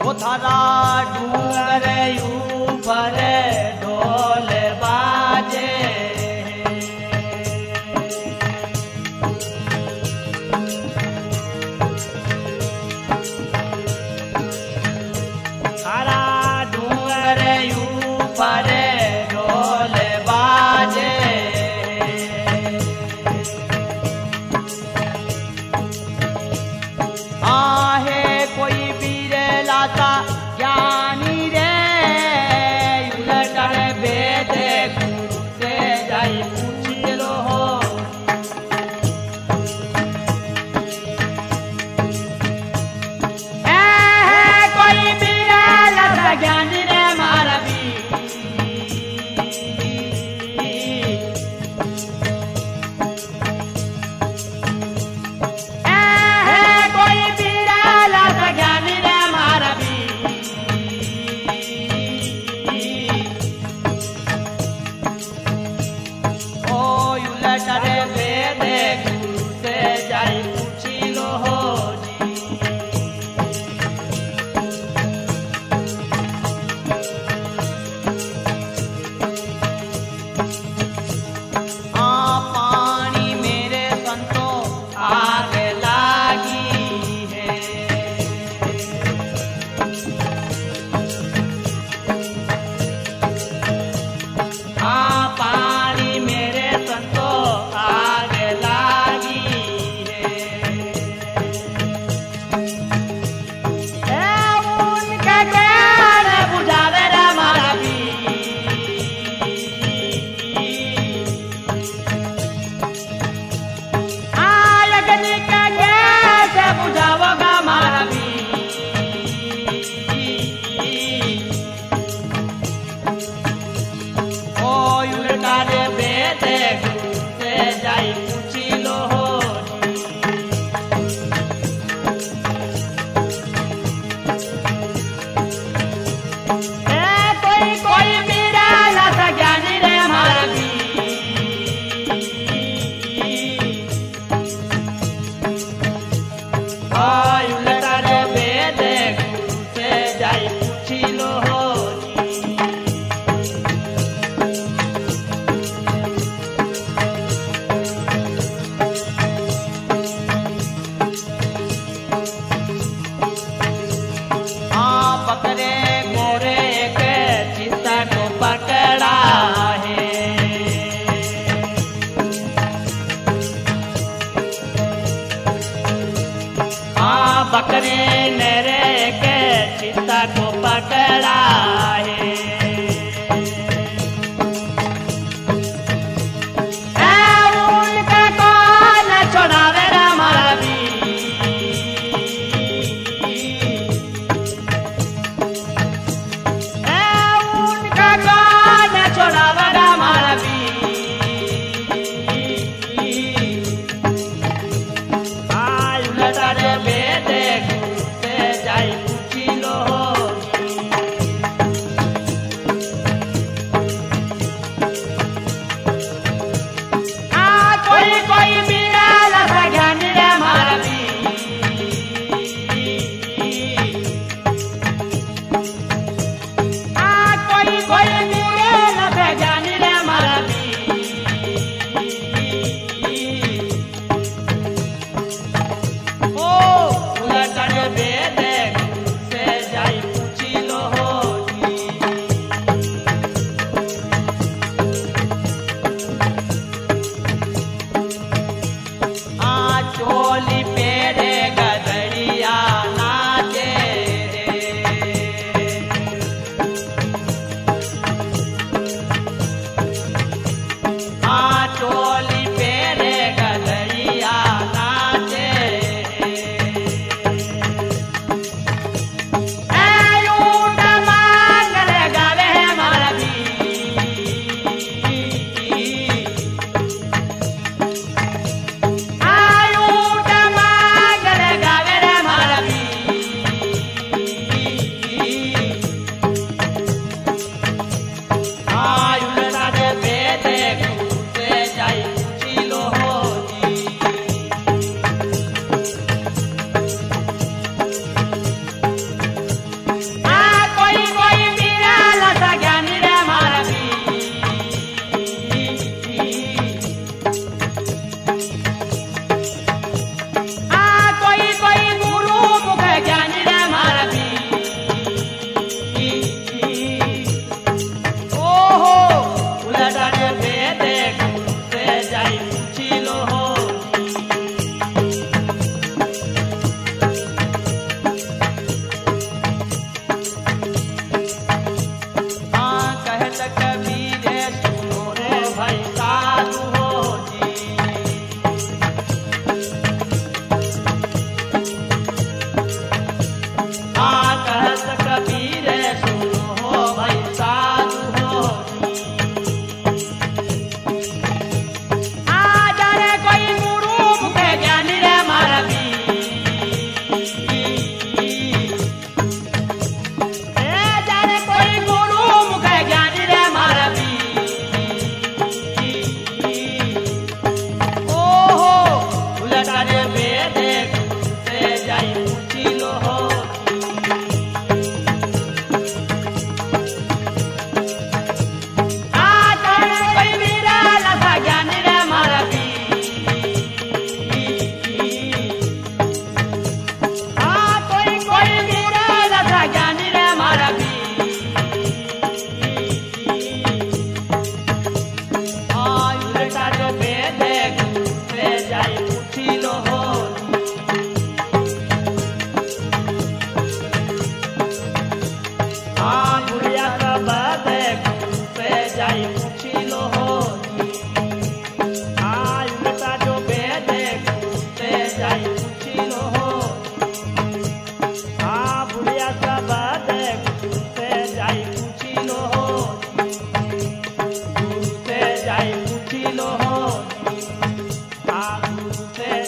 थारा डूंगर ऊपर ढोल बाजे थारा डूंगर ऊपर ढोल बाजे आहे कोई वीर लाता ज्ञानी रे उलटर वेद गुरु से जाई पूछ लो हो कोई वीर लाता ज्ञानी रे मारा उलटरे वेद गुरु से जाई पूछी लो हो पानी मेरे संतों आग लागी है पानी मेरे संतों आग लागी है उनका ज्ञान बुझावे रे मारा भी अग्नि का कैसे बुझाओगा मारा भी उलटारे वेद गुरु से जाई पूछी लो हो कोई मेरा लाता ज्ञानी रे हमारा भी उलटारे वेद गुरु से जाई पूछी लो हो पकड़े मोरे के चित्ता को पकड़ा है बकरे मेरे के चित्ता को पकड़ा है उनका कौन छोड़ावे रे हमारा भी घुसे